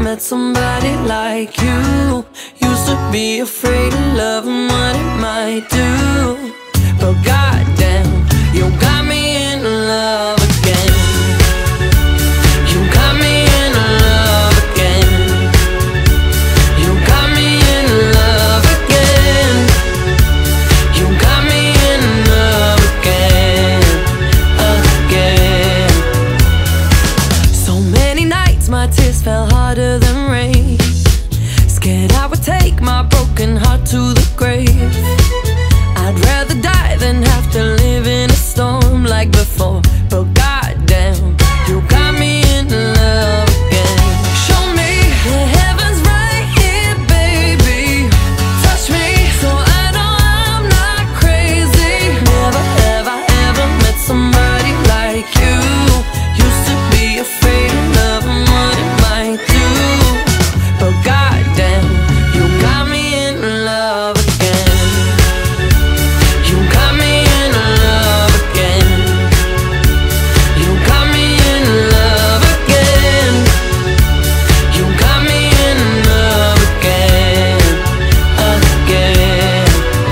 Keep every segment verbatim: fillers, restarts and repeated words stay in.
met somebody like you. Used to be afraid of love and what it might do, but goddamn, you got me in love again. You got me in love again. You got me in love again. You got me in love again, again. So many nights my tears fell harder than rain, scared I would take my broken heart to the grave. I'd rather die than have to live in a storm like before, but goddamn, you got me in love again. Show me the heavens right here, baby. Touch me so I know I'm not crazy. Never have I ever met somebody like you. Used to be afraid of love and what it might do, but goddamn, you got me in love again. You got me in love again. You got me in love again. You got me in love again, again.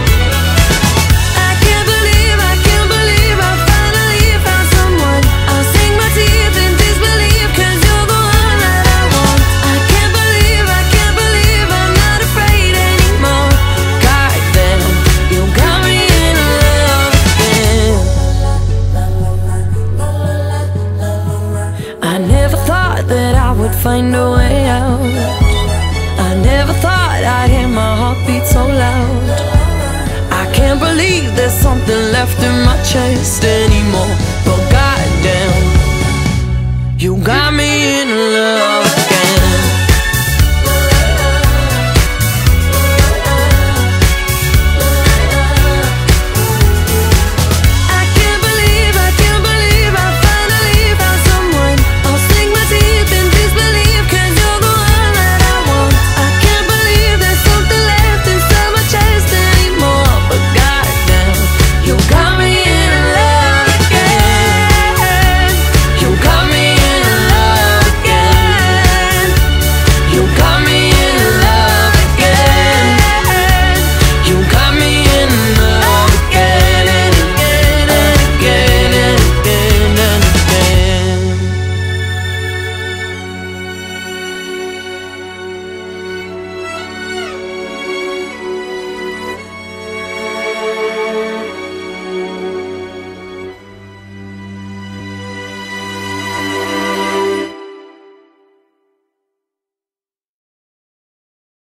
I can't believe, I can't believe I finally found someone. I'll sink my teeth in disbelief, cause you're the one that I want. I can't believe, I can't believe I'm not afraid anymore. Goddamn, you got me in love again. I never thought that I would find a way out. I never thought I'd hear my heartbeat so loud. I can't believe there's something left in my chest anymore, but goddamn, you got me